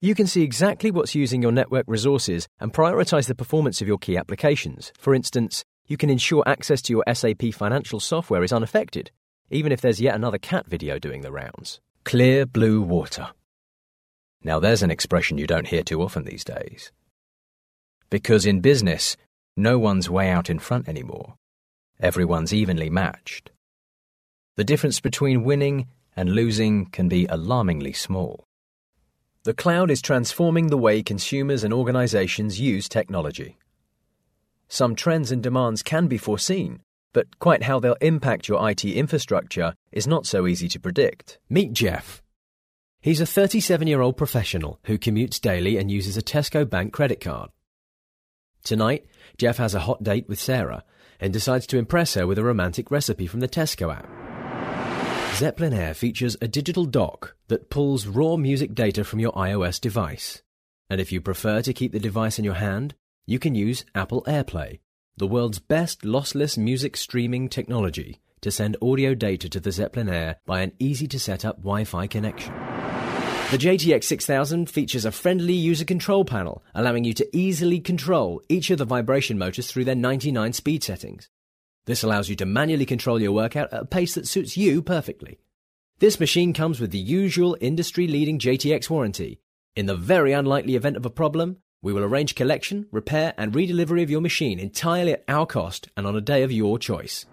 You can see exactly what's using your network resources and prioritize the performance of your key applications. For instance, you can ensure access to your SAP financial software is unaffected, even if there's yet another cat video doing the rounds. Clear blue water. Now there's an expression you don't hear too often these days. Because in business, no one's way out in front anymore. Everyone's evenly matched. The difference between winning and losing can be alarmingly small. The cloud is transforming the way consumers and organizations use technology. Some trends and demands can be foreseen, but quite how they'll impact your IT infrastructure is not so easy to predict. Meet Jeff. He's a 37-year-old professional who commutes daily and uses a Tesco Bank credit card. Tonight, Jeff has a hot date with Sarah and decides to impress her with a romantic recipe from the Tesco app. Zeppelin Air features a digital dock that pulls raw music data from your iOS device. And if you prefer to keep the device in your hand, you can use Apple AirPlay, the world's best lossless music streaming technology, to send audio data to the Zeppelin Air by an easy-to-set-up Wi-Fi connection. The JTX 6000 features a friendly user control panel, allowing you to easily control each of the vibration motors through their 99 speed settings. This allows you to manually control your workout at a pace that suits you perfectly. This machine comes with the usual industry-leading JTX warranty. In the very unlikely event of a problem, we will arrange collection, repair and redelivery of your machine entirely at our cost and on a day of your choice.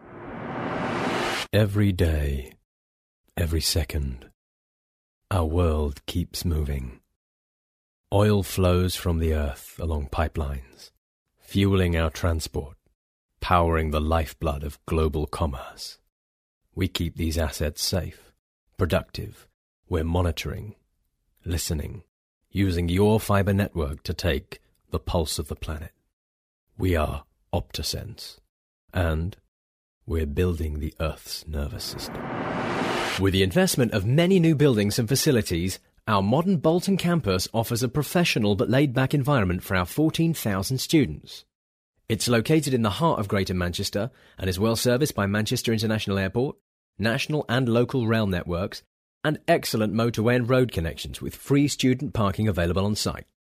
Every day, every second, our world keeps moving. Oil flows from the earth along pipelines, fueling our transport, powering the lifeblood of global commerce. We keep these assets safe, productive. We're monitoring, listening, using your fiber network to take the pulse of the planet. We are Optosense, and we're building the Earth's nervous system. With the investment of many new buildings and facilities, our modern Bolton campus offers a professional but laid-back environment for our 14,000 students. It's located in the heart of Greater Manchester and is well serviced by Manchester International Airport, national and local rail networks, and excellent motorway and road connections with free student parking available on site.